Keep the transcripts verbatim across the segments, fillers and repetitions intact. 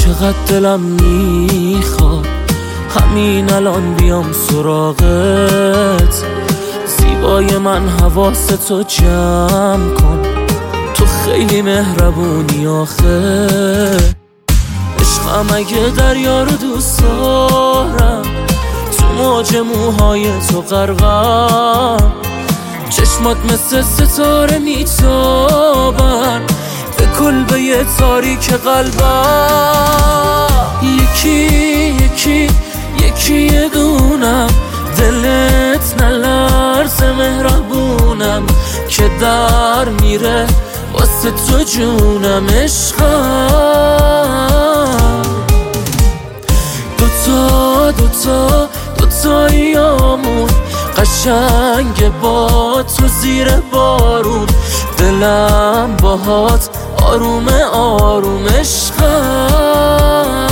چقدر دلم میخواد همین الان بیام سراغت. زیبای من حواستو جمع کن، تو خیلی مهربونی آخه. عشقم اگه دریا رو دوست دارم، تو موج موهای تو غرقم. چشمات مثل ستاره میتابن به کلبه تاریک قلبم. یکی یکی یکی یه دونم، دلت نلرزه مهربونم که در میره واسه تو جونم. عشقم دوتا دوتا دوتاییامون قشنگ با تو زیر بارون. دلم باهات آروم آروم. عشقم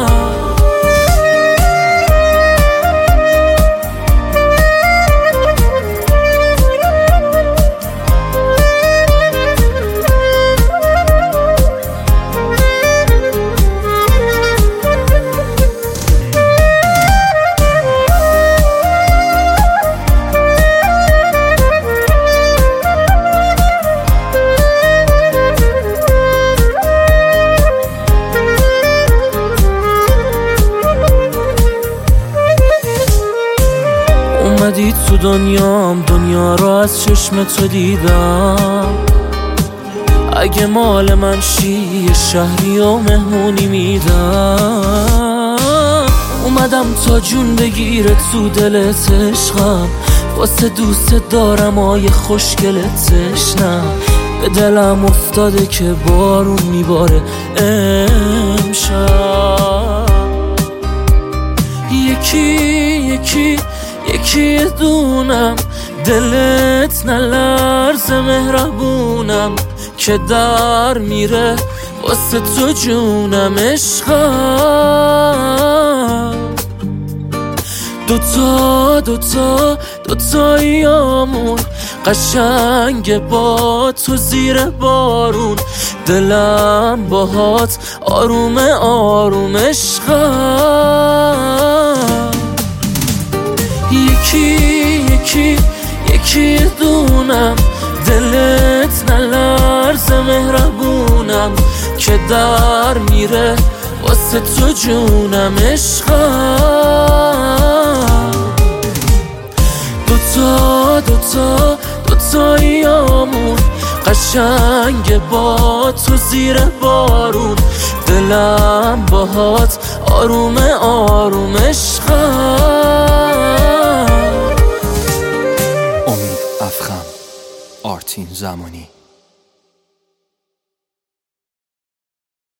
اومدی تو دنیام، دنیا رو از چشم تو دیدم. اگه مال من شی یه شهری و مهمونی میدم. اومدم تا جون بگیره تو دلت عشقم، واسه دوست دارم آیه خوشگلت تشنم. به دلم افتاده که بارون میباره امشب. یکی یکی یکی دونم، دلت نلرزه مهربونم که در میره واسه تو جونم. عشقم دوتا دوتا دوتاییامون قشنگ با تو زیر بارون. دلم باهات آروم آروم. عشقم یکی یکی یکی دونم، دلت نلرزه مهربونم که در میره واسه تو جونم. عشقم دوتا دوتا دوتاییامون قشنگ با تو زیر بارون. دلم باهات آروم آروم. عشقم امید افخم، آرتین زمانی.